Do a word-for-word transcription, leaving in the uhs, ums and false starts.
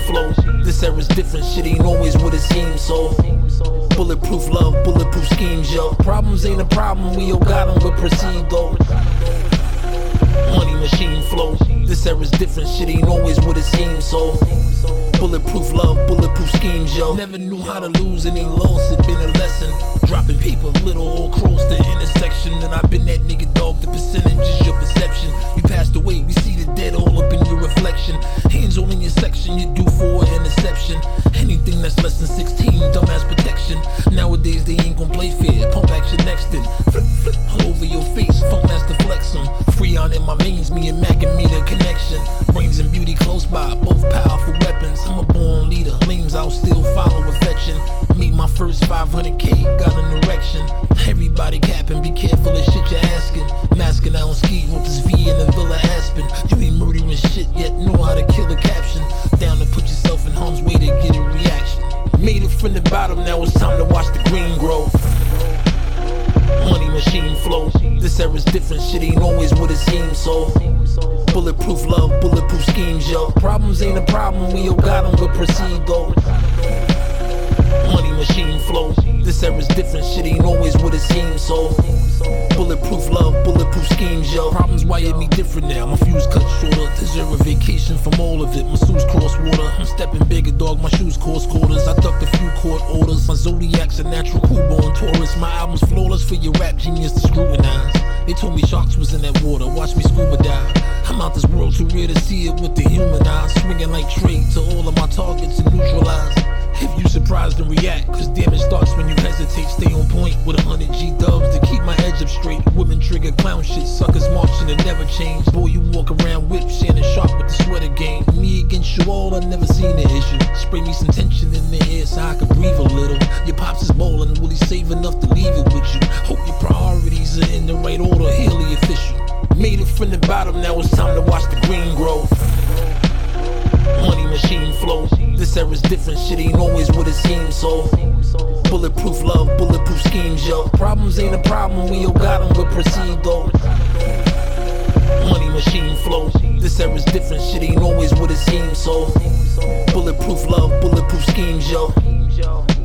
flow. This era's different, shit ain't always what it seems, so bulletproof love, bulletproof schemes, yo. Problems ain't a problem, we all got them, but proceed though. Money machine flow. This era's different, shit ain't always what it seems, so bulletproof love, bulletproof schemes, yo. Never knew how to lose and ain't lost, it been a lesson. Dropping paper, little or cross the intersection. And I've been that nigga, dog, the percentage is your perception. You passed away, we see the dead all up in your reflection. Hands all in your section, you do for an interception. Anything that's less than sixteen, dumbass protection. Nowadays they ain't gon' play fair, pump action next in. Flip, flip, all over your face, funk master flex em. Free on in my veins, me and Mac and me the connection. Brains and beauty close by, both powerful weapons. I'm a born leader, lames I'll still follow affection. Meet my first five hundred K, got an erection. Everybody capping, be careful of shit you're asking. Masking out on ski with this V in the Villa Aspen. You ain't murdering shit yet, know how to kill a caption. Down to put yourself in harm's way to get a reaction. Made it from the bottom, now it's time to watch the green grow. Money machine flow. This era's different, shit ain't always what it seems, so bulletproof love, bulletproof schemes, yo. Problems ain't a problem, we all got them, but proceed though. Money machine flow. This era's different, shit ain't always what it seems, so bulletproof love, bulletproof schemes, yo. Problems wired me different now, my fuse cut shorter. Deserve a vacation from all of it, masseuse cross water. I'm stepping bigger, dog, my shoes cost quarters. I ducked a few court orders, my zodiac's a natural cool-born Taurus. My album's flawless for your rap genius to scrutinize. They told me sharks was in that water, watch me scuba dive. I'm out this world too rare to see it with the human eye. Swinging like trade to all of my targets and neutralize. If you surprised and react, cause damage starts when you hesitate. Stay on point with a hundred G dubs to keep my edge up straight. Women trigger clown shit, suckers marching and never change. Boy, you walk around whip, Shannon Sharp with the sweater game. Me against you all, I never seen the issue. Spray me some tension in the air so I can breathe a little. Your pops is ballin', will he save enough to leave it with you? Hope your priorities are in the right order, hail the official. Made it from the bottom, now it's time to watch the green grow. Money machine flow. This era's different, shit ain't always what it seems, so bulletproof love, bulletproof schemes, yo. Problems ain't a problem, we all got them, but proceed though. Money machine flow. This era's different, shit ain't always what it seems, so bulletproof love, bulletproof schemes, yo.